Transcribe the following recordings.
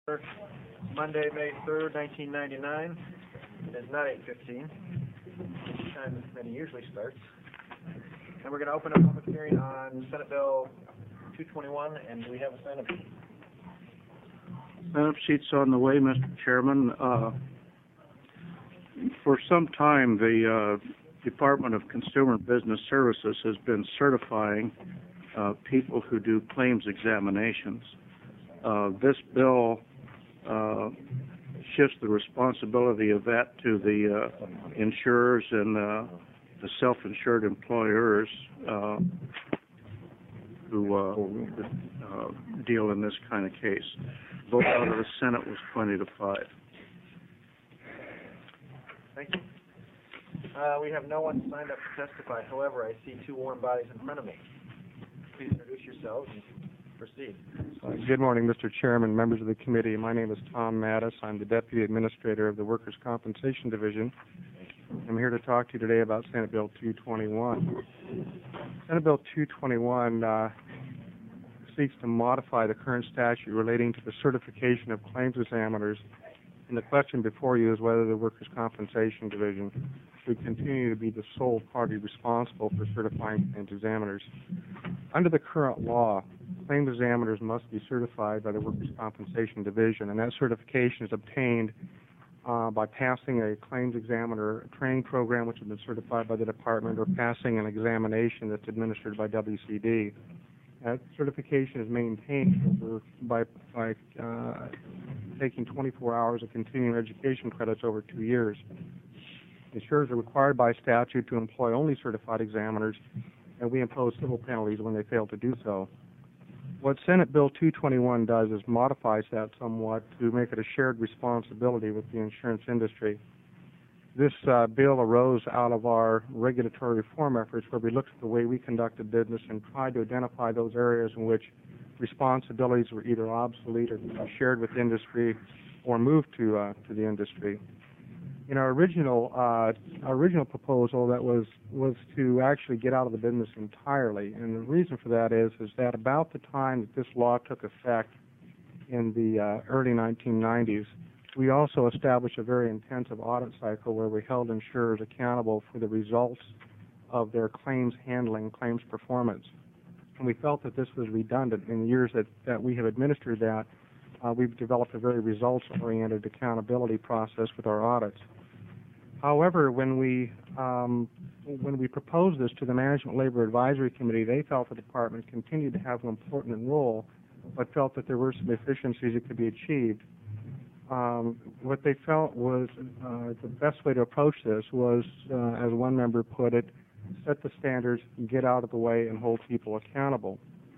Monday, May 3rd, 1999. It is not 8:15, time this committee usually starts. And we're going to open a public hearing on Senate Bill 221, and we have a sign-up sheet. Sign-up sheet's on the way, Mr. Chairman. For some time, the Department of Consumer Business Services has been certifying people who do claims examinations. This bill shifts the responsibility of that to the insurers and the self-insured employers who deal in this kind of case. Vote out of the Senate was 20-5. Thank you. We have no one signed up to testify. However, I see two warm bodies in front of me. Please introduce yourselves and proceed. Good morning, Mr. Chairman, members of the committee. My name is Tom Mattis. I'm the Deputy Administrator of the Workers' Compensation Division. I'm here to talk to you today about Senate Bill 221. Senate Bill 221 seeks to modify the current statute relating to the certification of claims examiners, and the question before you is whether the Workers' Compensation Division should continue to be the sole party responsible for certifying claims examiners. Under the current law, claims examiners must be certified by the Workers' Compensation Division, and that certification is obtained by passing a claims examiner training program which has been certified by the department, or passing an examination that's administered by WCD. That certification is maintained by taking 24 hours of continuing education credits over 2 years. Insurers are required by statute to employ only certified examiners, and we impose civil penalties when they fail to do so. What Senate Bill 221 does is modifies that somewhat to make it a shared responsibility with the insurance industry. This bill arose out of our regulatory reform efforts, where we looked at the way we conducted business and tried to identify those areas in which responsibilities were either obsolete or shared with industry or moved to the industry. In our original proposal, that was to actually get out of the business entirely, and the reason for that is that about the time that this law took effect in the early 1990s, we also established a very intensive audit cycle where we held insurers accountable for the results of their claims handling, claims performance. And we felt that this was redundant. In the years that we have administered that, we've developed a very results-oriented accountability process with our audits. However, when we proposed this to the Management Labor Advisory Committee, they felt the department continued to have an important role, but felt that there were some efficiencies that could be achieved. What they felt was the best way to approach this was, as one member put it, set the standards, get out of the way, and hold people accountable.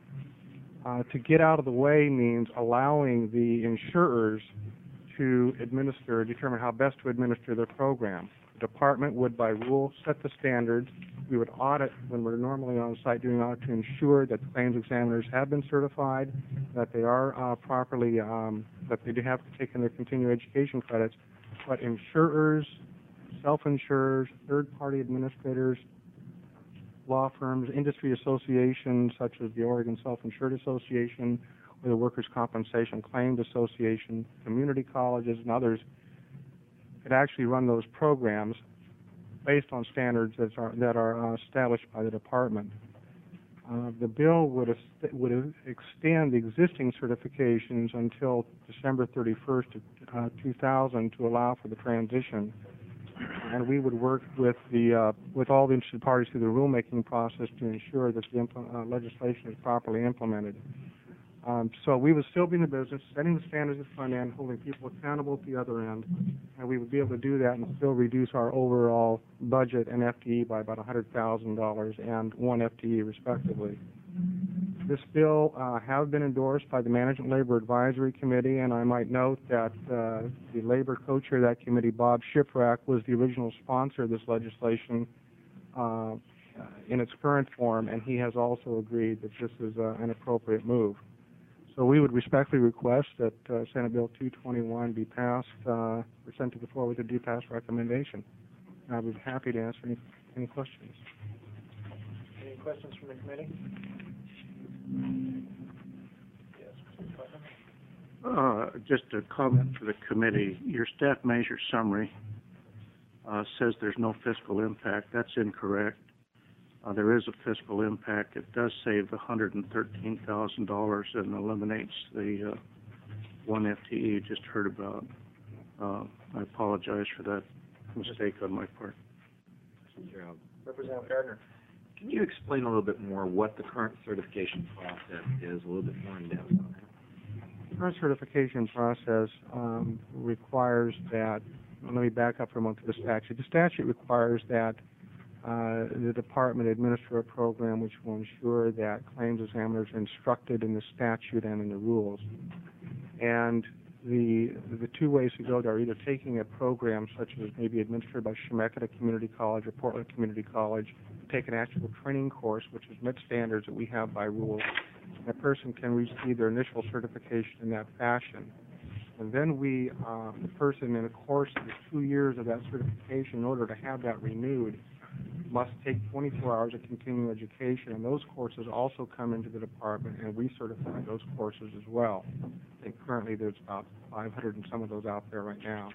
To get out of the way means allowing the insurers to determine how best to administer their program. The department would, by rule, set the standards. We would audit when we're normally on site doing audit to ensure that the claims examiners have been certified, that they are properly, that they do have taken their continuing education credits. But insurers, self-insurers, third-party administrators, law firms, industry associations such as the Oregon Self-Insured Association or the Workers' Compensation Claims Association, community colleges, and others could actually run those programs based on standards that are established by the department. The bill would extend the existing certifications until December 31st of 2000 to allow for the transition. And we would work with all the interested parties through the rulemaking process to ensure that the legislation is properly implemented. So we would still be in the business, setting the standards at the front end, holding people accountable at the other end, and we would be able to do that and still reduce our overall budget and FTE by about $100,000 and 1 FTE, respectively. This bill has been endorsed by the Management Labor Advisory Committee, and I might note that the labor co-chair of that committee, Bob Shiprack, was the original sponsor of this legislation in its current form, and he has also agreed that this is an appropriate move. So we would respectfully request that Senate Bill 221 be passed, or sent to the floor with a due pass recommendation. And I would be happy to answer any questions. Any questions from the committee? Yes, Mr. Putnam. Just a comment for the committee. Your staff measure summary says there's no fiscal impact. That's incorrect. There is a fiscal impact. It does save $113,000 and eliminates the one FTE you just heard about. I apologize for that mistake on my part. Representative Gardner. Can you explain a little bit more what the current certification process is, a little bit more in depth on that? The current certification process requires that, let me back up for a moment to the statute. The statute requires that the department administer a program which will ensure that claims examiners are instructed in the statute and in the rules. And the two ways to go there are either taking a program such as maybe administered by Chemeketa Community College or Portland Community College, take an actual training course which is met standards that we have by rule. And a person can receive their initial certification in that fashion. And then the person in a course of 2 years of that certification, in order to have that renewed, must take 24 hours of continuing education, and those courses also come into the department, and we certify those courses as well. I think currently there's about 500 and some of those out there right now.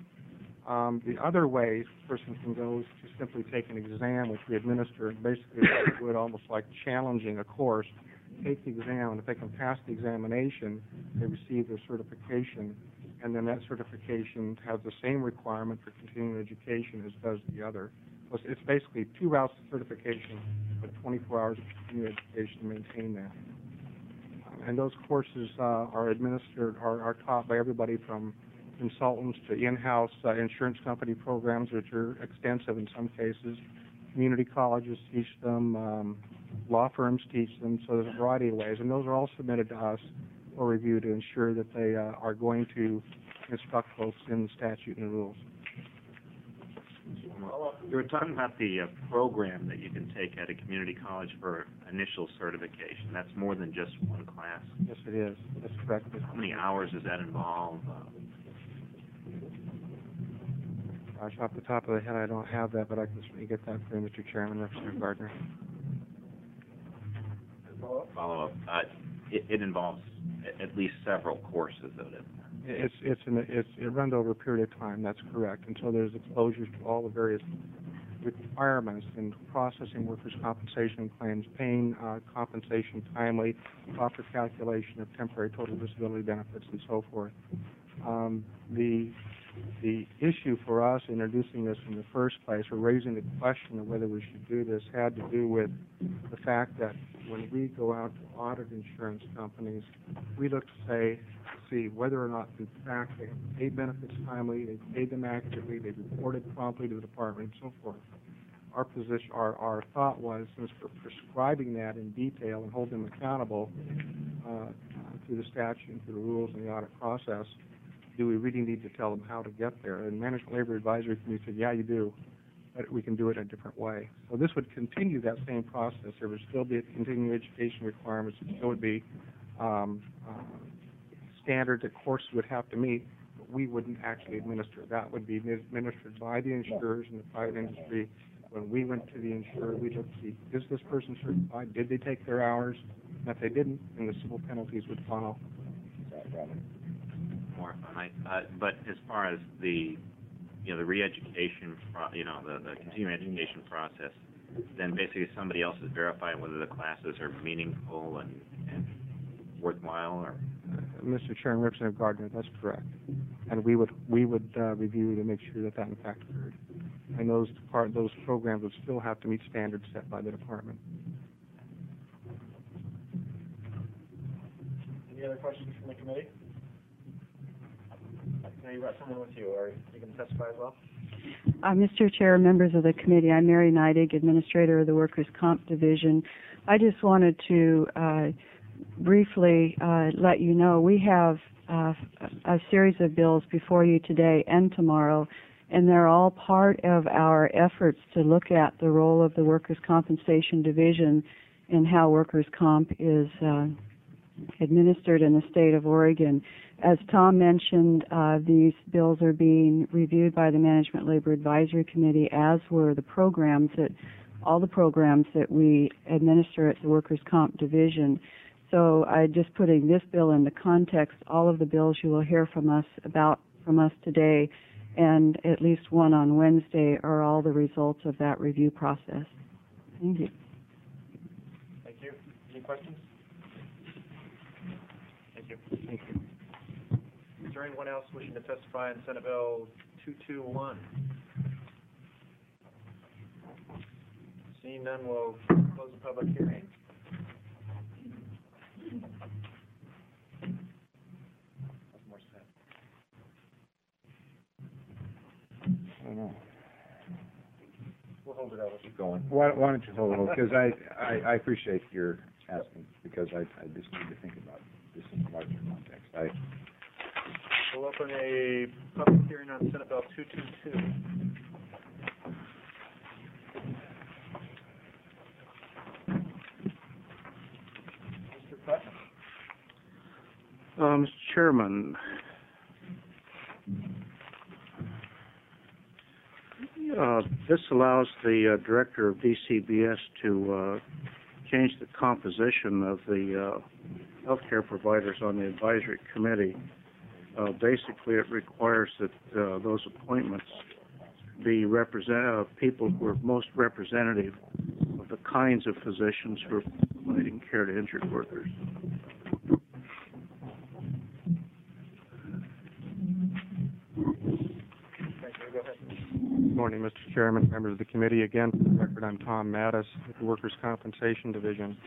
The other way a person can go is to simply take an exam, which we administer, and basically do it almost like challenging a course. Take the exam, and if they can pass the examination, they receive their certification, and then that certification has the same requirement for continuing education as does the other. So it's basically 2 routes to certification, but 24 hours of continuing education to maintain that. And those courses are administered, are taught by everybody from consultants to in-house insurance company programs, which are extensive in some cases. Community colleges teach them, law firms teach them, so there's a variety of ways. And those are all submitted to us for review to ensure that they are going to instruct folks in the statute and the rules. You were talking about the program that you can take at a community college for initial certification. That's more than just one class. Yes, it is. That's correct. How many hours does that involve? Gosh, off the top of the head, I don't have that, but I can certainly get that for you, Mr. Chairman, Representative Gardner. Follow-up. It involves at least several courses, though, doesn't it? It runs over a period of time. That's correct. And so there's exposures to all the various requirements in processing workers' compensation claims, paying compensation timely, proper calculation of temporary total disability benefits, and so forth. The issue for us introducing this in the first place, or raising the question of whether we should do this, had to do with the fact that when we go out to audit insurance companies, we look to see whether or not, in fact, they paid benefits timely, they paid them accurately, they reported promptly to the department, and so forth. Our position, our thought was, since we're prescribing that in detail and hold them accountable through the statute and through the rules and the audit process, do we really need to tell them how to get there? And Management Labor Advisory Committee said, yeah, you do, but we can do it in a different way. So this would continue that same process. There would still be continuing education requirements. There still would be standards that courses would have to meet, but we wouldn't actually administer. That would be administered by the insurers in the private industry. When we went to the insurer, we looked to see, is this person certified? Did they take their hours? And if they didn't, then the civil penalties would follow. More, but as far as the re-education, the continuing education process, then basically somebody else is verifying whether the classes are meaningful and worthwhile, or. Mr. Chairman, Representative Gardner, that's correct. And we would review to make sure that in fact occurred. And those programs would still have to meet standards set by the department. Any other questions from the committee? Now you've got someone with you, or you can testify as well. Mr. Chair, members of the committee, I'm Mary Neidig, Administrator of the Workers' Comp Division. I just wanted to briefly let you know we have a series of bills before you today and tomorrow, and they're all part of our efforts to look at the role of the Workers' Compensation Division and how workers' comp is administered in the state of Oregon. As Tom mentioned, these bills are being reviewed by the Management Labor Advisory Committee, as were all the programs that we administer at the Workers' Comp Division. So I just putting this bill into context, all of the bills you will hear from us today, and at least one on Wednesday, are all the results of that review process. Thank you. Thank you. Any questions? Thank you. Thank you. Is there anyone else wishing to testify on Senate Bill 221? Seeing none, we'll close the public hearing. I don't know. We'll hold it over. Keep going. Why don't you hold it? Because I appreciate your asking, because I just need to think about this in a larger context. We'll open a public hearing on Senate Bill 222. Mr. Putnam. Mr. Chairman, this allows the director of DCBS to change the composition of the healthcare providers on the advisory committee. Basically, it requires that those appointments be people who are most representative of the kinds of physicians who are providing care to injured workers. Good morning, Mr. Chairman, members of the committee. Again, for the record, I'm Tom Mattis with the Workers' Compensation Division.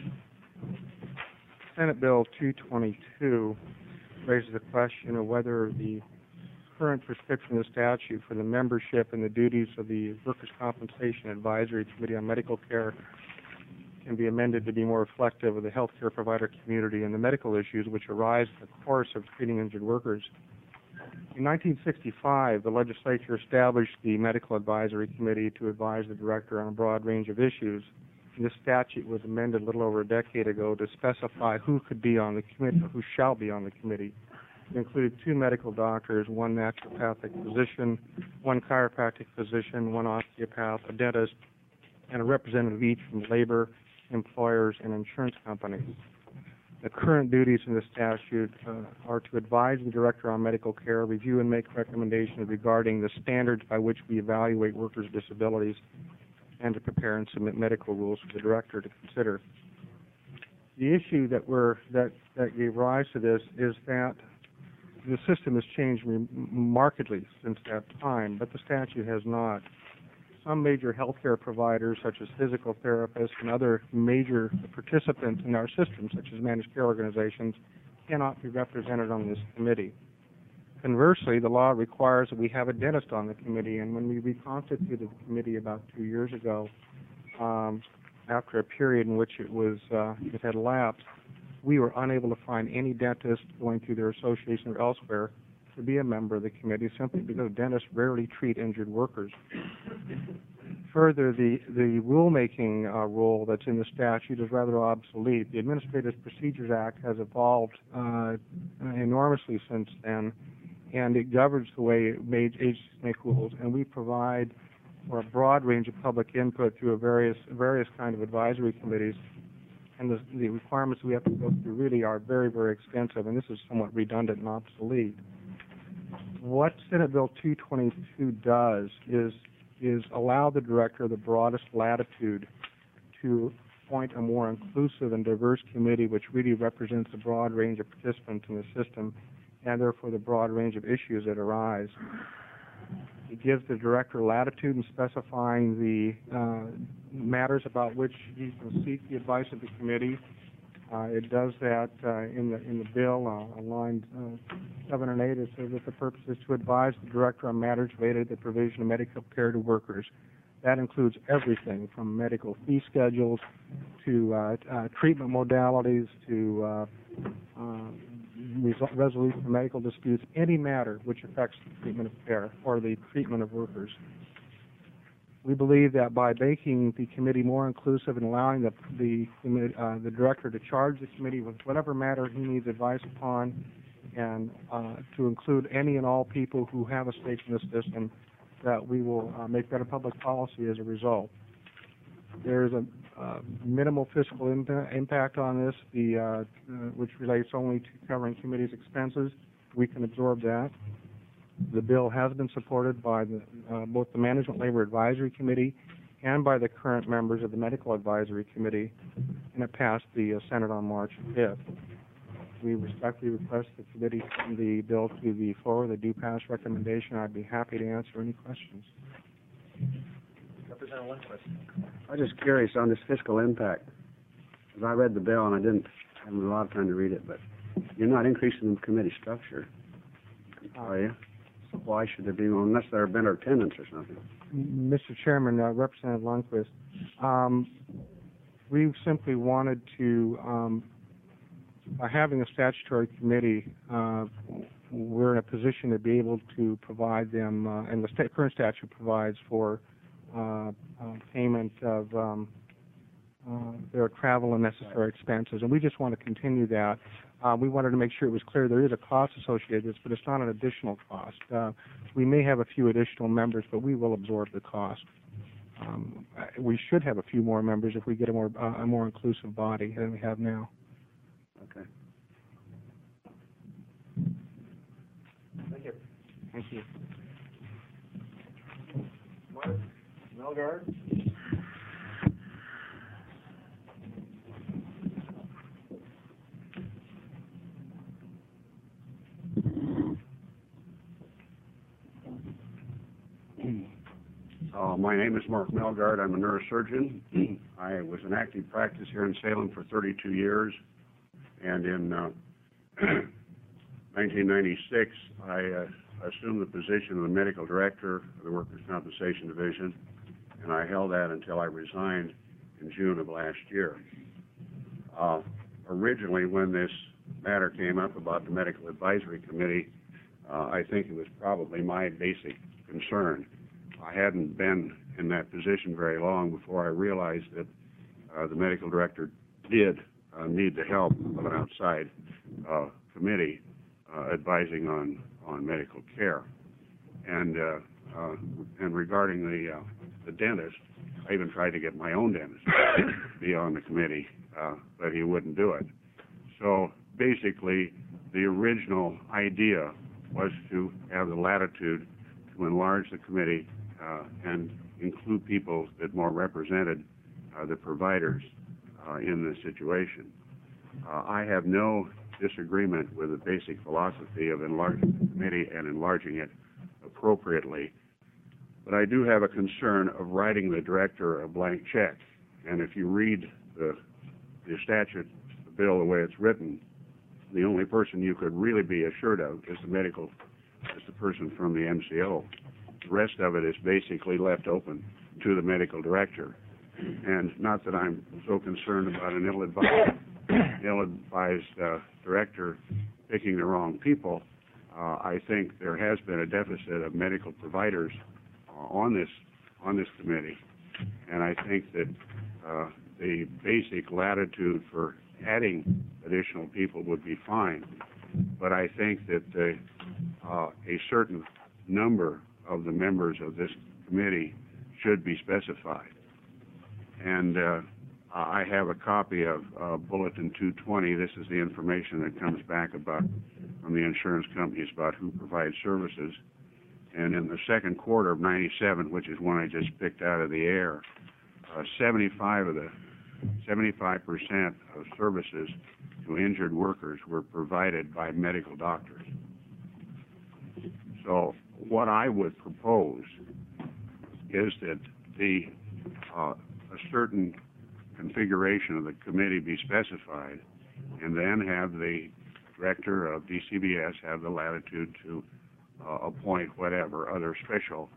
Senate Bill 222 raises the question of whether the current prescription of the statute for the membership and the duties of the Workers' Compensation Advisory Committee on Medical Care can be amended to be more reflective of the healthcare provider community and the medical issues which arise in the course of treating injured workers. In 1965, the legislature established the Medical Advisory Committee to advise the director on a broad range of issues. And this statute was amended a little over a decade ago to specify who could be on the committee, or who shall be on the committee. It included 2 medical doctors, 1 naturopathic physician, 1 chiropractic physician, 1 osteopath, a dentist, and a representative each from labor, employers, and insurance companies. The current duties in the statute are to advise the director on medical care, review and make recommendations regarding the standards by which we evaluate workers' disabilities, and to prepare and submit medical rules for the director to consider. The issue that gave rise to this is that the system has changed markedly since that time, but the statute has not. Some major healthcare providers, such as physical therapists and other major participants in our system, such as managed care organizations, cannot be represented on this committee. Conversely, the law requires that we have a dentist on the committee, and when we reconstituted the committee about 2 years ago, after a period in which it had lapsed, we were unable to find any dentist going through their association or elsewhere to be a member of the committee, simply because dentists rarely treat injured workers. Further, the rulemaking rule that's in the statute is rather obsolete. The Administrative Procedures Act has evolved enormously since then, and it governs the way agencies make rules, and we provide for a broad range of public input through various kind of advisory committees, and the requirements we have to go through really are very, very extensive, and this is somewhat redundant and obsolete. What Senate Bill 222 does is allow the director the broadest latitude to appoint a more inclusive and diverse committee which really represents a broad range of participants in the system and therefore the broad range of issues that arise. It gives the director latitude in specifying the matters about which he can seek the advice of the committee. It does that in the bill on lines 7 and 8. It says that the purpose is to advise the director on matters related to the provision of medical care to workers. That includes everything from medical fee schedules to treatment modalities to resolution of medical disputes, any matter which affects the treatment of care or the treatment of workers. We believe that by making the committee more inclusive and allowing the director to charge the committee with whatever matter he needs advice upon, and to include any and all people who have a stake in the system, that we will make better public policy as a result. There's minimal fiscal impact on this, which relates only to covering committee's expenses. We can absorb that. The bill has been supported by both the Management Labor Advisory Committee and by the current members of the Medical Advisory Committee, and it passed the Senate on March 5th. We respectfully request the committee send the bill to the floor with a due pass recommendation. I'd be happy to answer any questions. Representative Lindquist. I'm just curious on this fiscal impact, because I read the bill and I didn't have a lot of time to read it, but you're not increasing the committee structure, are you? So why should there be one, unless there have been attendance or something? Mr. Chairman, Representative Lundquist, we simply wanted to, by having a statutory committee, we're in a position to be able to provide them, and the current statute provides for payment of their travel and necessary expenses, and we just want to continue that. We wanted to make sure it was clear there is a cost associated with this, but it's not an additional cost. We may have a few additional members, but we will absorb the cost. We should have a few more members if we get a more inclusive body than we have now. Okay. Thank you. Thank you. Mark Melgard. My name is Mark Melgard. I'm a neurosurgeon. I was in active practice here in Salem for 32 years, and in 1996, I assumed the position of the medical director of the Workers' Compensation Division, and I held that until I resigned in June of last year. Originally, when this matter came up about the Medical Advisory Committee, I think it was probably my basic concern. I hadn't been in that position very long before I realized that the medical director did need the help of an outside committee advising on medical care. And regarding the dentist, I even tried to get my own dentist to be on the committee, but he wouldn't do it. So basically, the original idea was to have the latitude to enlarge the committee and include people that more represented the providers in this situation. I have no disagreement with the basic philosophy of enlarging the committee and enlarging it appropriately, but I do have a concern of writing the director a blank check. And if you read the statute, the bill, the way it's written, the only person you could really be assured of is the person from the MCO. The rest of it is basically left open to the medical director. And not that I'm so concerned about an ill-advised director picking the wrong people. I think there has been a deficit of medical providers on this committee, and I think that the basic latitude for adding additional people would be fine. But I think that a certain number of the members of this committee should be specified. And I have a copy of Bulletin 220. This is the information that comes back from the insurance companies about who provides services. And in the second quarter of '97, which is one I just picked out of the air, 75% of services to injured workers were provided by medical doctors. So what I would propose is that a certain configuration of the committee be specified, and then have the director of DCBS have the latitude to appoint whatever other special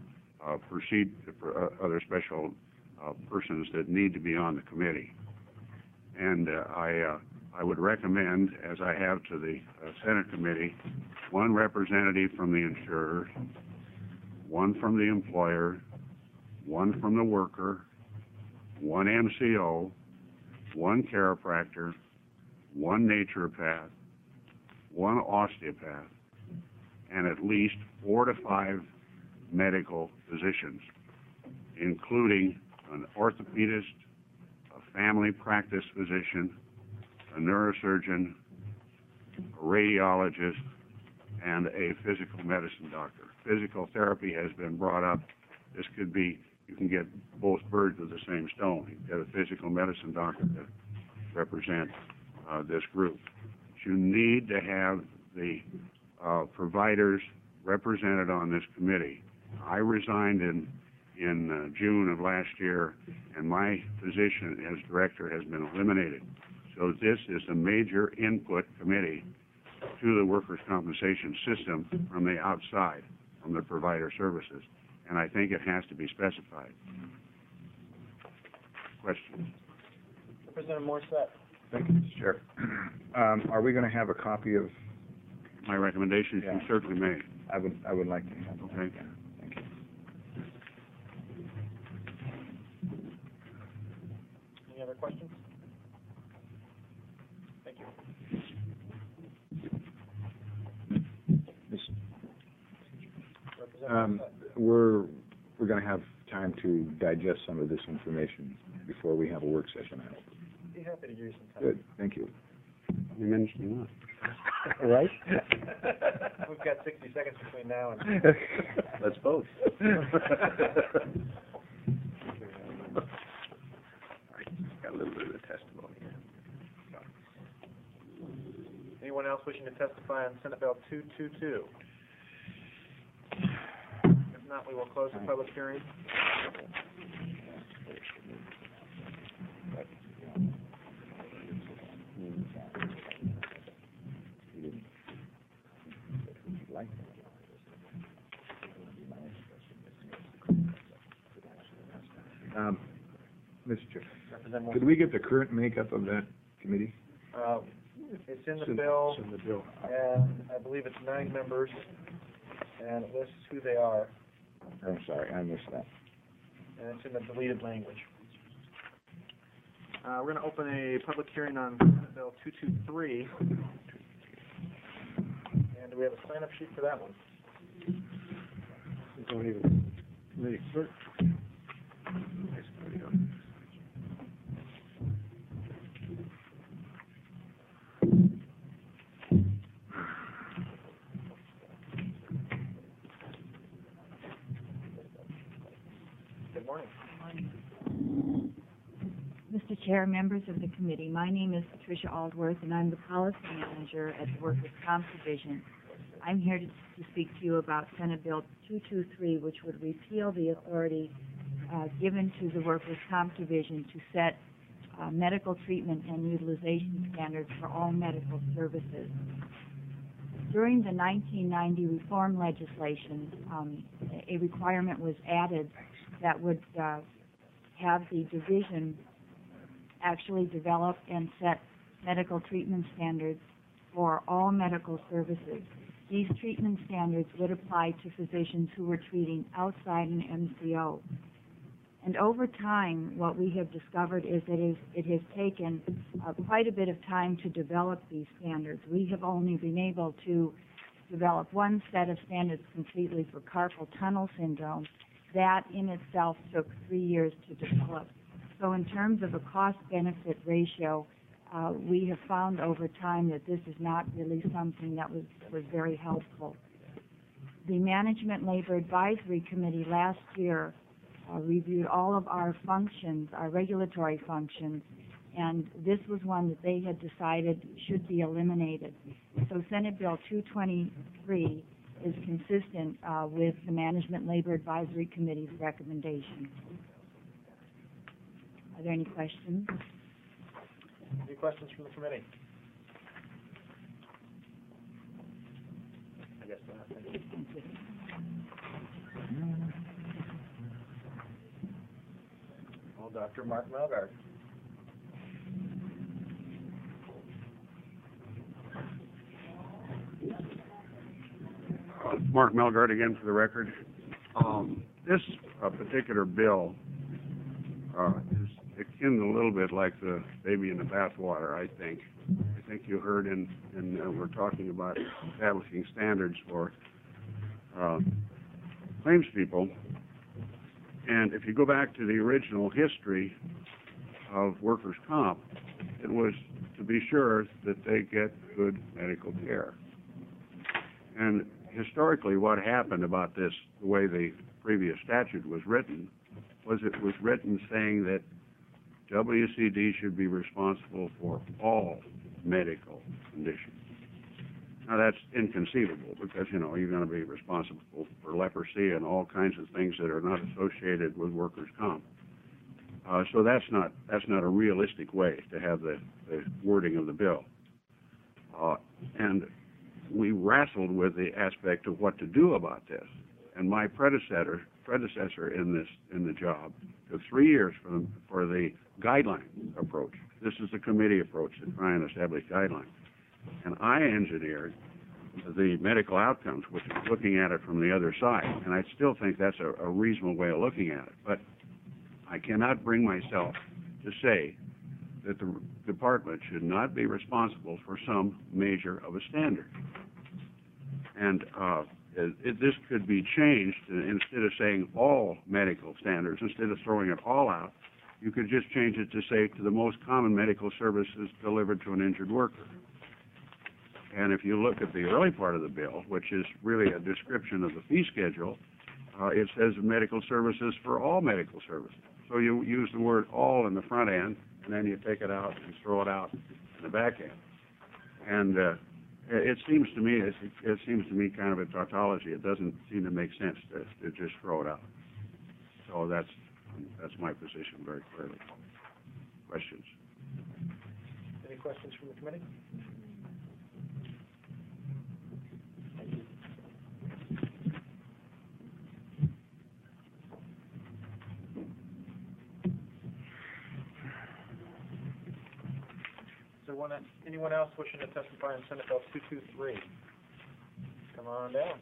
persons that need to be on the committee. And I would recommend, as I have to the Senate committee, one representative from the insurer, one from the employer, one from the worker, one MCO, one chiropractor, one naturopath, one osteopath, and at least 4 to 5 medical physicians, including an orthopedist, a family practice physician, a neurosurgeon, a radiologist, and a physical medicine doctor. Physical therapy has been brought up. This could be, you can get both birds with the same stone. You get a physical medicine doctor to represent this group. You need to have the providers represented on this committee. I resigned in June of last year, and my position as director has been eliminated. So this is a major input committee to the workers' compensation system from the outside, from the provider services, and I think it has to be specified. Questions? Representative Morissette. Thank you, Mr. Chair. Are we going to have a copy of, My recommendations, you Yeah. certainly may. I would like to have. Okay. Yeah, thank you. Any other questions? Thank you. Representative Morissette. We're going to have time to digest some of this information before we have a work session, I hope. Be happy to give you some time. Good, thank you. How many minutes do you want? Right? We've got 60 seconds between now and. Let's vote. Got a little bit of testimony here. Anyone else wishing to testify on Senate Bill 222? If not, we will close the public hearing. Mr. Chair, Representative could we get the current makeup of that committee? It's in the bill, It's in the bill. and I believe it's 9 members, and it lists who they are, I'm sorry, I missed that. and it's in the deleted language. We're going to open a public hearing on Senate Bill 223. And do we have a sign-up sheet for that one? Don't even, committee clerk. Good morning. Mr. Chair, members of the committee, my name is Patricia Aldworth, and I'm the policy manager at the Workers' Comp Division. I'm here to speak to you about Senate Bill 223, which would repeal the authority given to the Workers' Comp Division to set medical treatment and utilization standards for all medical services. During the 1990 reform legislation, a requirement was added that would have the division actually develop and set medical treatment standards for all medical services. These treatment standards would apply to physicians who were treating outside an MCO. And over time, what we have discovered is that it has taken quite a bit of time to develop these standards. We have only been able to develop one set of standards completely for carpal tunnel syndrome. That in itself took 3 years to develop. So in terms of a cost-benefit ratio, we have found over time that this is not really something that was very helpful. The Management Labor Advisory Committee last year reviewed all of our functions, our regulatory functions, and this was one that they had decided should be eliminated. So Senate Bill 223 is consistent with the Management Labor Advisory Committee's recommendation. Are there any questions? Any questions from the committee? I guess not. Thank you. Thank you. Well, Dr. Mark Melgard. Mark Melgard again for the record. This particular bill is akin a little bit like the baby in the bathwater, I think. I think you heard we're talking about establishing standards for claims people. And if you go back to the original history, of workers' comp, it was to be sure that they get good medical care. And historically, what happened about this, the way the previous statute was written, was it was written saying that WCD should be responsible for all medical conditions. Now, that's inconceivable because, you know, you're going to be responsible for leprosy and all kinds of things that are not associated with workers' comp. So that's not a realistic way to have the wording of the bill. And we wrestled with the aspect of what to do about this. And my predecessor in the job took 3 years for the guideline approach. This is the committee approach to try and establish guidelines. And I engineered the medical outcomes, which is looking at it from the other side. And I still think that's a reasonable way of looking at it. But I cannot bring myself to say that the department should not be responsible for some measure of a standard. And this could be changed. Instead of saying all medical standards, instead of throwing it all out, you could just change it to say to the most common medical services delivered to an injured worker. And if you look at the early part of the bill, which is really a description of the fee schedule, it says medical services for all medical services. So you use the word all in the front end, and then you take it out and throw it out in the back end. And it seems to me kind of a tautology. It doesn't seem to make sense to just throw it out. So that's my position very clearly. Questions? Any questions from the committee? Anyone else wishing to testify on Senate Bill 223? Come on down.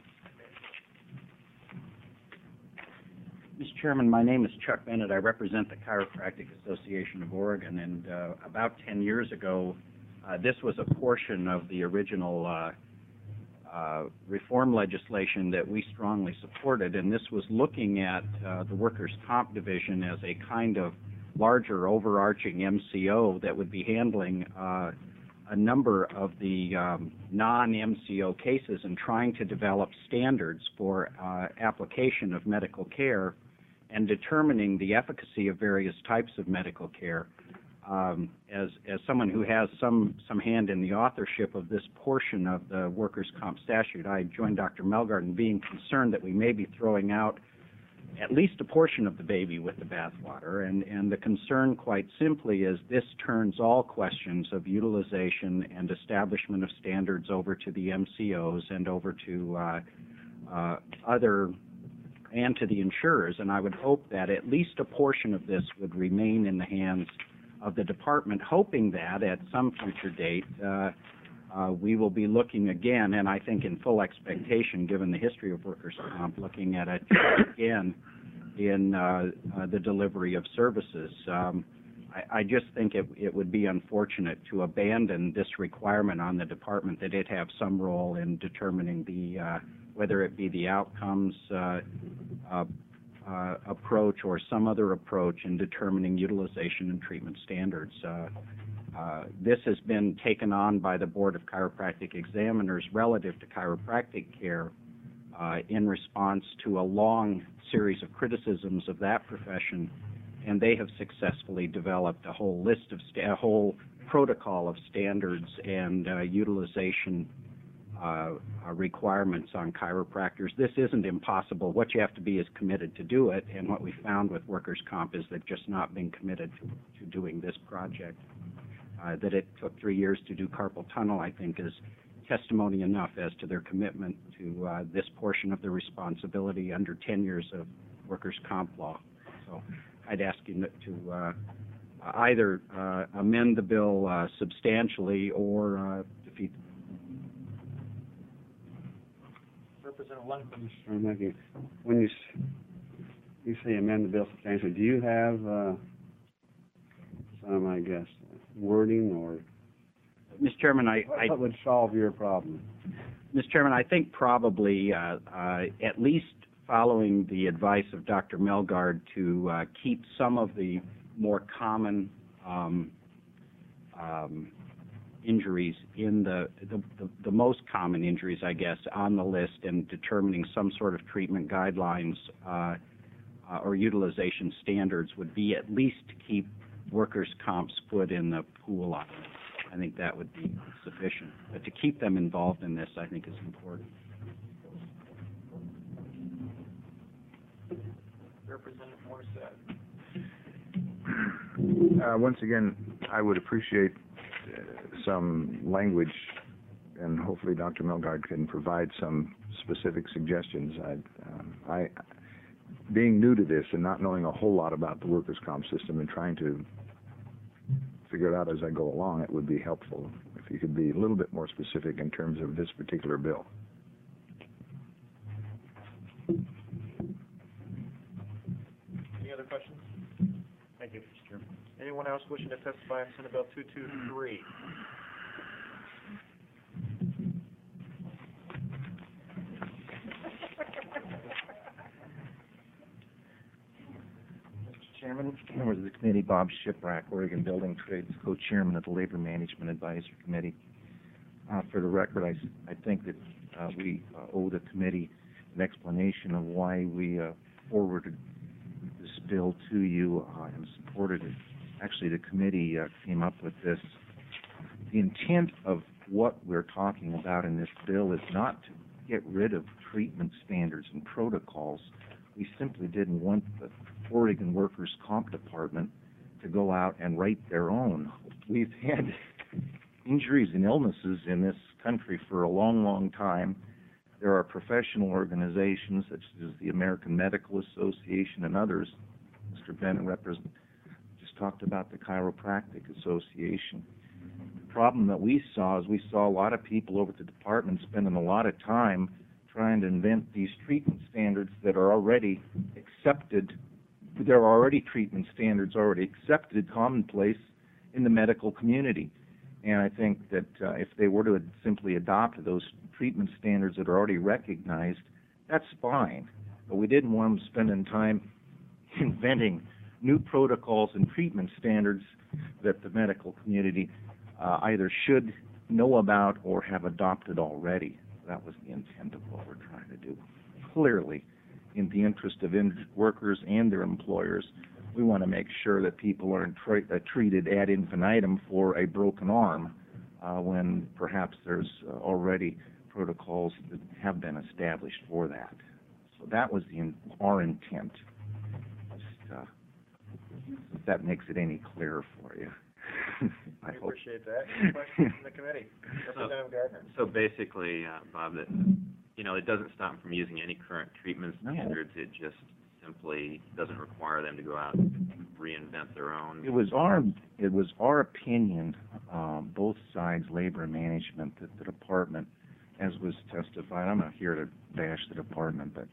Mr. Chairman, my name is Chuck Bennett. I represent the Chiropractic Association of Oregon, and about 10 years ago, this was a portion of the original reform legislation that we strongly supported, and this was looking at the workers' comp division as a kind of larger overarching MCO that would be handling a number of the non-MCO cases and trying to develop standards for application of medical care and determining the efficacy of various types of medical care. As someone who has some hand in the authorship of this portion of the workers' comp statute, I joined Dr. Melgard in being concerned that we may be throwing out at least a portion of the baby with the bathwater, and the concern quite simply is this turns all questions of utilization and establishment of standards over to the MCOs and over to and to the insurers, and I would hope that at least a portion of this would remain in the hands of the department, hoping that at some future date we will be looking again, and I think in full expectation, given the history of workers' comp, looking at it again in the delivery of services. I just think it would be unfortunate to abandon this requirement on the department that it have some role in determining whether it be the outcomes approach or some other approach in determining utilization and treatment standards. This has been taken on by the Board of Chiropractic Examiners relative to chiropractic care in response to a long series of criticisms of that profession, and they have successfully developed a whole list of a whole protocol of standards and utilization requirements on chiropractors. This isn't impossible. What you have to be is committed to do it, and what we found with workers' comp is they've just not been committed to doing this project. That it took 3 years to do carpal tunnel, I think, is testimony enough as to their commitment to this portion of the responsibility under 10 years of workers' comp law. So I'd ask you to either amend the bill substantially or defeat the bill. Representative Lundquist. When you say amend the bill substantially, do you have some, I guess, wording or Mr. Chairman, what would solve your problem? Mr. Chairman, I think probably at least following the advice of Dr. Melgard to keep some of the more common injuries in the most common injuries, I guess, on the list, and determining some sort of treatment guidelines or utilization standards would be at least to keep workers' comp's foot in the pool on it. I think that would be sufficient. But to keep them involved in this, I think, is important. Representative Morissette. Once again, I would appreciate some language, and hopefully Dr. Milgaard can provide some specific suggestions. Being new to this and not knowing a whole lot about the workers' comp system and trying to figure it out as I go along, it would be helpful if you could be a little bit more specific in terms of this particular bill. Any other questions? Thank you, Mr. Chairman. Anyone else wishing to testify on Senate Bill 223? Mr. Chairman, members of the committee, Bob Shiprack, Oregon Building Trades, co-chairman of the Labor Management Advisory Committee. For the record, I think that we owe the committee an explanation of why we forwarded this bill to you and supported it. Actually, the committee came up with this. The intent of what we're talking about in this bill is not to get rid of treatment standards and protocols. We simply didn't want the Oregon Workers' Comp Department to go out and write their own. We've had injuries and illnesses in this country for a long, long time. There are professional organizations such as the American Medical Association and others. Mr. Bennett just talked about the Chiropractic Association. The problem that we saw is we saw a lot of people over at the department spending a lot of time trying to invent these treatment standards that are already accepted. There are already treatment standards already accepted, commonplace in the medical community. And I think that if they were to simply adopt those treatment standards that are already recognized, that's fine. But we didn't want them spending time inventing new protocols and treatment standards that the medical community either should know about or have adopted already. That was the intent of what we're trying to do. Clearly, in the interest of injured workers and their employers, we want to make sure that people aren't treated ad infinitum for a broken arm when perhaps there's already protocols that have been established for that. So that was our intent. Just, if that makes it any clearer for you. I appreciate that. Any questions from the committee? Representative Gardner. So basically, Bob, that it doesn't stop them from using any current treatment standards. It just simply doesn't require them to go out and reinvent their own. It was our opinion, both sides, labor and management, that the department, as was testified, I'm not here to bash the department, but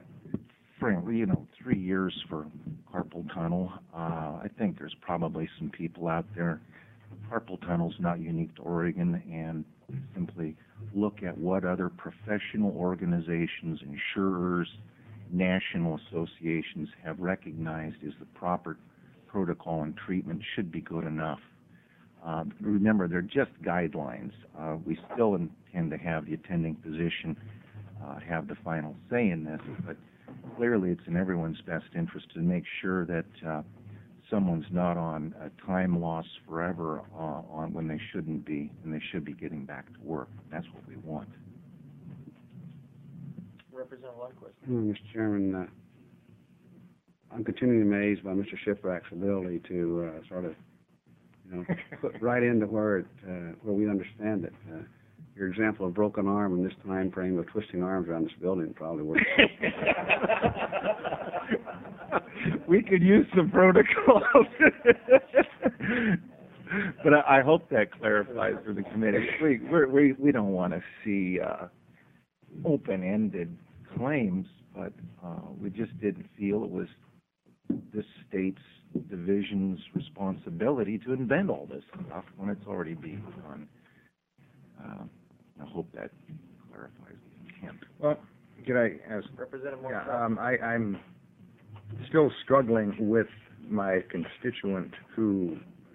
frankly, 3 years for carpal tunnel. I think there's probably some people out there. Carpal tunnel's not unique to Oregon, and simply look at what other professional organizations, insurers, national associations have recognized as the proper protocol and treatment should be good enough. Remember, they're just guidelines. We still intend to have the attending physician have the final say in this, but clearly it's in everyone's best interest to make sure that someone's not on a time loss forever on when they shouldn't be, and they should be getting back to work. That's what we want. Representative Lundquist. Mr. Chairman, I'm continually amazed by Mr. Shiprack's ability to sort of, put right into where we understand it. Your example of broken arm in this time frame of twisting arms around this building probably works. We could use some protocols. But I hope that clarifies for the committee. We don't want to see open-ended claims, but we just didn't feel it was this state's division's responsibility to invent all this stuff when it's already being done. I hope that clarifies the intent. Well, could I ask? Representative Yeah, Morissette. I'm still struggling with my constituent who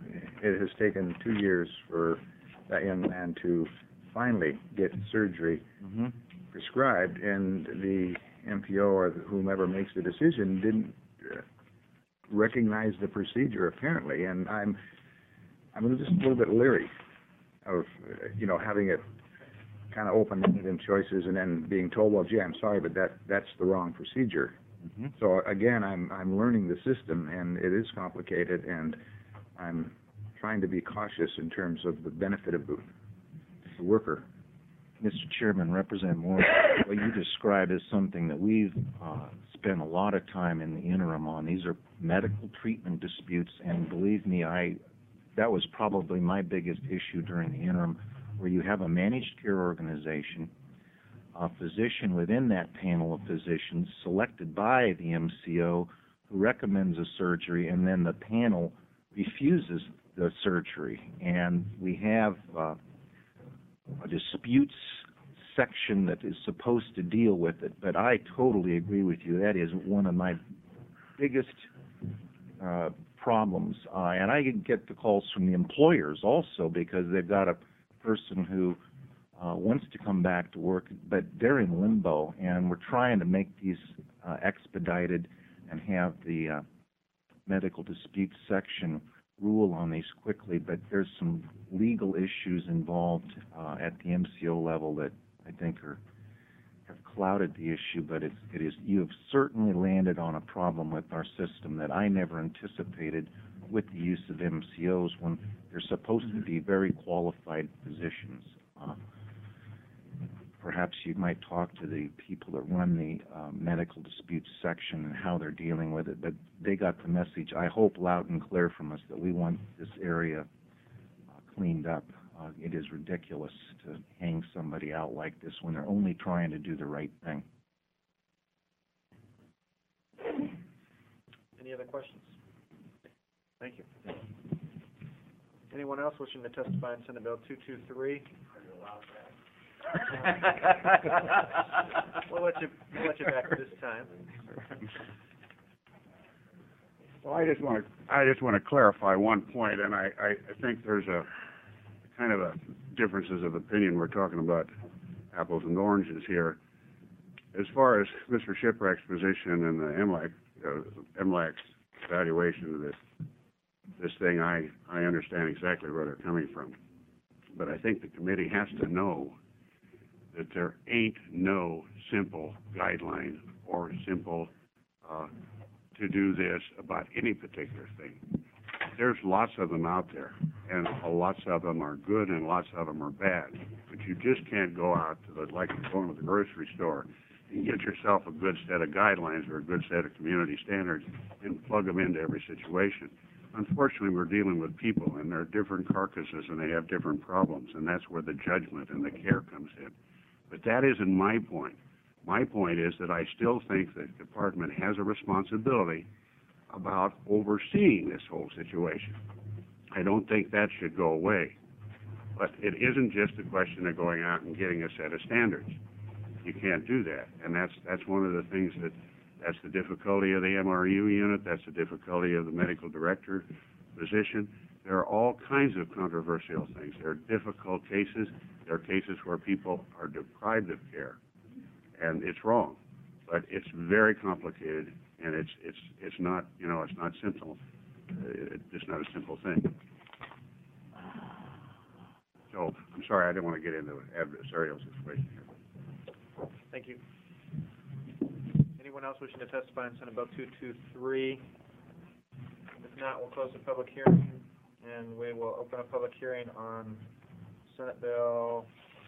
it has taken 2 years for that young man to finally get surgery prescribed, and the MPO or whomever makes the decision didn't recognize the procedure apparently, and I'm just a little bit leery of having it kind of open-ended in choices and then being told, well, gee, I'm sorry, but that's the wrong procedure. So again, I'm learning the system, and it is complicated, and I'm trying to be cautious in terms of the benefit of the worker. Mr. Chairman, Representative Moore, what you describe is something that we've spent a lot of time in the interim on. These are medical treatment disputes, and believe me, that was probably my biggest issue during the interim, where you have a managed care organization, a physician within that panel of physicians selected by the MCO who recommends a surgery, and then the panel refuses the surgery. And we have a disputes section that is supposed to deal with it, but I totally agree with you. That is one of my biggest problems. And I get the calls from the employers also, because they've got a person who wants to come back to work, but they're in limbo, and we're trying to make these expedited and have the medical disputes section rule on these quickly, but there's some legal issues involved at the MCO level that I think have clouded the issue, but you have certainly landed on a problem with our system that I never anticipated with the use of MCOs when they're supposed to be very qualified physicians. Perhaps you might talk to the people that run the medical disputes section and how they're dealing with it, but they got the message, I hope, loud and clear from us that we want this area cleaned up. It is ridiculous to hang somebody out like this when they're only trying to do the right thing. Any other questions? Thank you. Anyone else wishing to testify on Senate Bill 223? We'll let you back this time. Well, I just want to clarify one point, and I think there's a kind of a differences of opinion. We're talking about apples and oranges here. As far as Mr. Shipwreck's position and the MLAC's evaluation of this thing, I understand exactly where they're coming from. But I think the committee has to know that there ain't no simple guideline or simple to do this about any particular thing. There's lots of them out there, and lots of them are good and lots of them are bad. But you just can't go out to like going to the grocery store and get yourself a good set of guidelines or a good set of community standards and plug them into every situation. Unfortunately, we're dealing with people, and they're different carcasses, and they have different problems, and that's where the judgment and the care comes in. But that isn't my point. My point is that I still think that the department has a responsibility about overseeing this whole situation. I don't think that should go away. But it isn't just a question of going out and getting a set of standards. You can't do that, and that's one of the things that's the difficulty of the MRU unit, that's the difficulty of the medical director position. There are all kinds of controversial things. There are difficult cases. There are cases where people are deprived of care, and it's wrong. But it's very complicated, and it's not it's not simple. It's not a simple thing. So I'm sorry, I didn't want to get into an adversarial situation here. Thank you. Anyone else wishing to testify on Senate Bill 223? If not, we'll close the public hearing, and we will open a public hearing on Senate Bill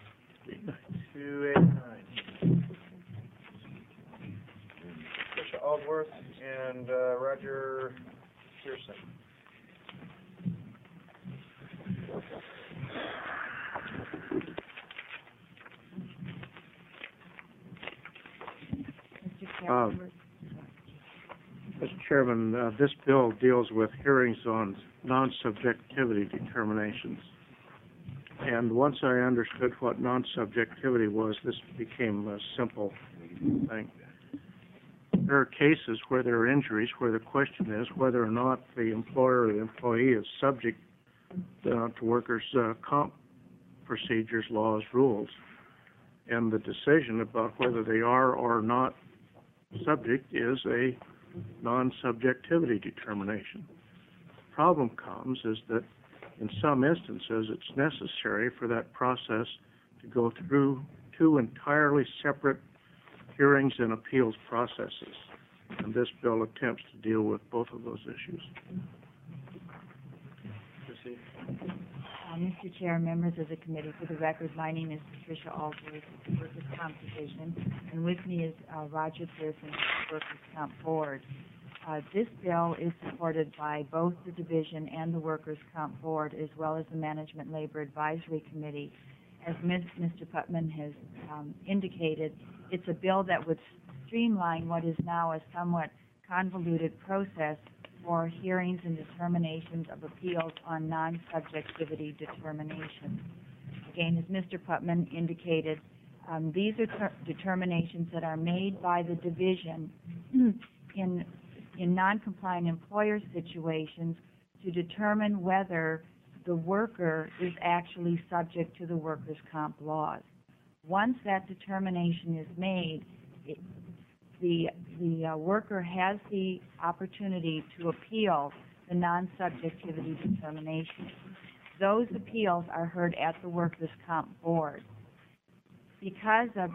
289. Tricia Aldworth and Roger Pearson. Mr. Chairman, this bill deals with hearings on non-subjectivity determinations. And once I understood what non-subjectivity was, this became a simple thing. There are cases where there are injuries where the question is whether or not the employer or the employee is subject to workers' comp procedures, laws, rules, and the decision about whether they are or not subject is a non-subjectivity determination. The problem comes is that in some instances it's necessary for that process to go through two entirely separate hearings and appeals processes, and this bill attempts to deal with both of those issues. Mr. Chair, members of the committee, for the record, my name is Patricia Aldworth, of the Workers' Comp Division, and with me is Roger Pearson, of the Workers' Comp Board. This bill is supported by both the division and the Workers' Comp Board, as well as the Management Labor Advisory Committee. As Mr. Putman has indicated, it's a bill that would streamline what is now a somewhat convoluted process for hearings and determinations of appeals on non-subjectivity determinations. Again, as Mr. Putman indicated, these are determinations that are made by the division in non-compliant employer situations to determine whether the worker is actually subject to the workers' comp laws. Once that determination is made, the worker has the opportunity to appeal the non-subjectivity determination. Those appeals are heard at the Workers' Comp Board. Because of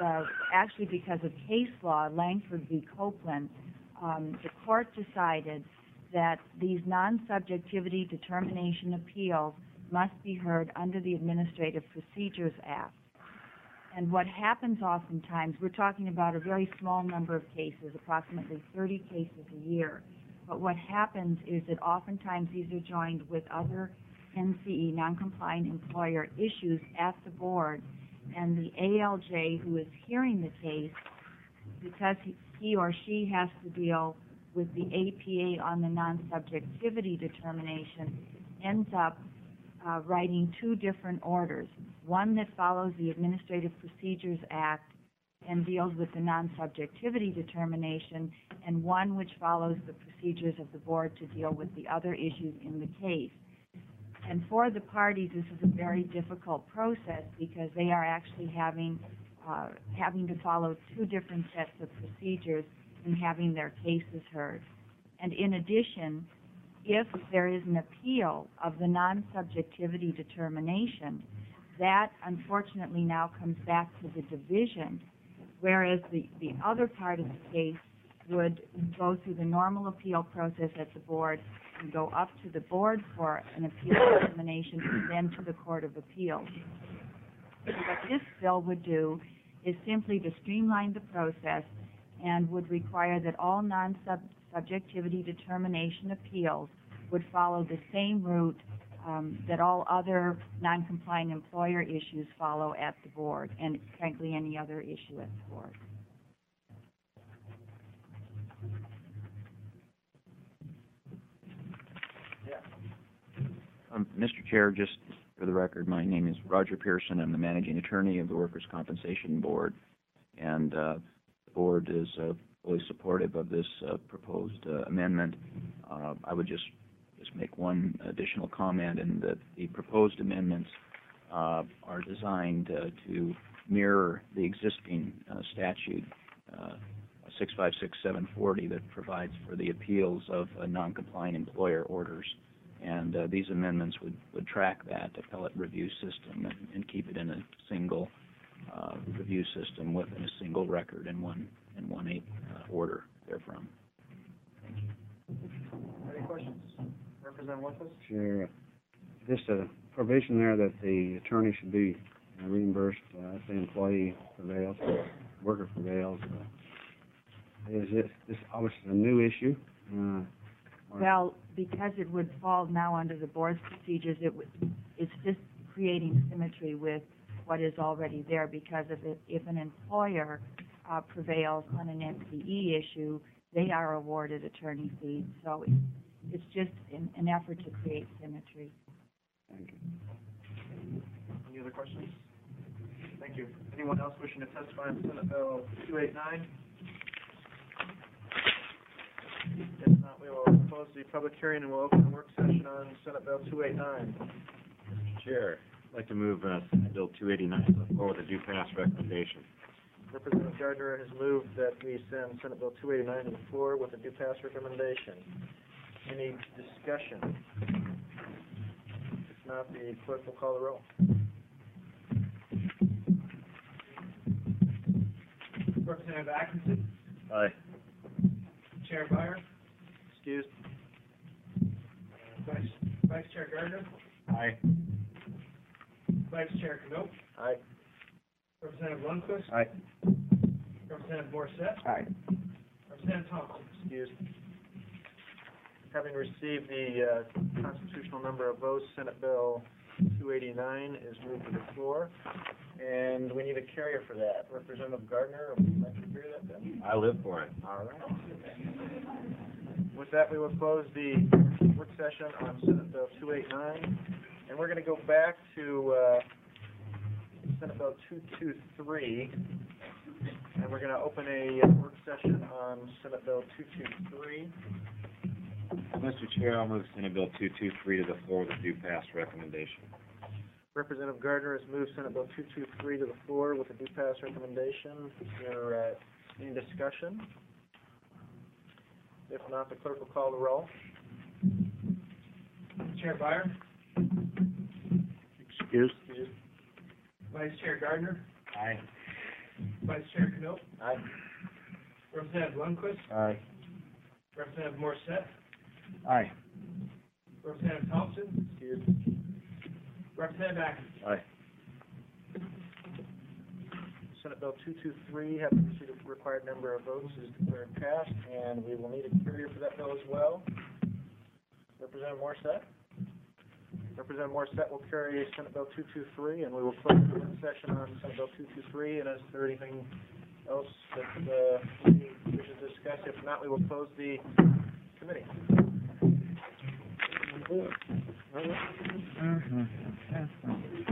case law, Langford v. Copeland, the court decided that these non-subjectivity determination appeals must be heard under the Administrative Procedures Act. And what happens oftentimes, we're talking about a very small number of cases, approximately 30 cases a year, but what happens is that oftentimes these are joined with other NCE, non-compliant employer issues at the board, and the ALJ who is hearing the case, because he or she has to deal with the APA on the non-subjectivity determination, ends up writing two different orders, one that follows the Administrative Procedures Act and deals with the non-subjectivity determination, and one which follows the procedures of the board to deal with the other issues in the case. And for the parties, this is a very difficult process because they are actually having to follow two different sets of procedures in having their cases heard. And in addition, if there is an appeal of the non-subjectivity determination, that unfortunately now comes back to the division, whereas the other part of the case would go through the normal appeal process at the board and go up to the board for an appeal determination and then to the Court of Appeals. What this bill would do is simply to streamline the process and would require that all non-subjectivity determination appeals would follow the same route that all other non-compliant employer issues follow at the board, and frankly any other issue at the board. Mr. Chair, just for the record, my name is Roger Pearson. I'm the managing attorney of the Workers' Compensation Board, and the board is fully supportive of this proposed amendment. I would just make one additional comment in that the proposed amendments are designed to mirror the existing statute 656740 that provides for the appeals of non-compliant employer orders. And these amendments would track that appellate review system and keep it in a single review system within a single record and one order therefrom. Thank you. Any questions? Representative Wentworth? Sure. Just a provision there that the attorney should be reimbursed if the employee prevails, worker prevails. Is this obviously a new issue? Well, because it would fall now under the board's procedures, it's just creating symmetry with what is already there, because if an employer prevails on an NCE issue, they are awarded attorney fees. So it's just an effort to create symmetry. Thank you. Any other questions? Thank you. Anyone else wishing to testify on Senate Bill 289? If not, we will close the the public hearing and we'll open the work session on Senate Bill 289. Mr. Chair, I'd like to move Senate Bill 289 to the floor with a due pass recommendation. Representative Gardner has moved that we send Senate Bill 289 to the floor with a due pass recommendation. Any discussion? If not, the clerk will call the roll. Representative Atkinson, Aye. Chair Byer, Excused. Vice Chair Gardner, Aye. Vice Chair Knope, Aye. Representative Lundquist, Aye. Representative Morissette, Aye. Representative Thompson. Excused. Having received the constitutional number of votes, Senate Bill 289 is moved to the floor, and we need a carrier for that. Representative Gardner, would you like to carry that then? I live for it. All right. With that, we will close the work session on Senate Bill 289, and we're going to go back to Senate Bill 223, and we're going to open a work session on Senate Bill 223. Mr. Chair, I'll move Senate Bill 223 to the floor with a due pass recommendation. Representative Gardner has moved Senate Bill 223 to the floor with a due pass recommendation. Is there any discussion? If not, the clerk will call the roll. Chair Byer, Excused? Vice Chair Gardner, Aye. Vice Chair Knope, Aye. Representative Lundquist, Aye. Representative Morissette, Aye. Representative Thompson, Excused. Representative Atkinson. Aye. Senate Bill 223, having received the required number of votes, is declared passed, and we will need a carrier for that bill as well. Representative Morissette? Representative Morissette will carry Senate Bill 223, and we will close the work session on Senate Bill 223. And is there anything else that we should discuss? If not, we will close the committee. Mm-hmm.